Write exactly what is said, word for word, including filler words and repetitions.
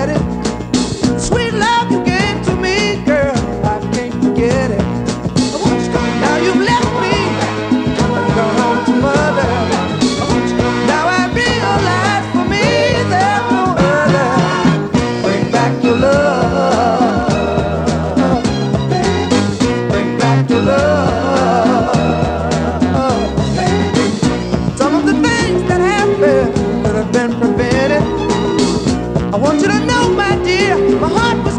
forget it. Sweet love you gave to me, girl, I can't forget it. I want you to come. Now you've left me and gone home to mother. I want you to come. Now I realize for me there's no other. Bring back your love, baby. Bring back your love, baby. Some of the things that happened could have been prevented. I want you to know, my dear, my heart was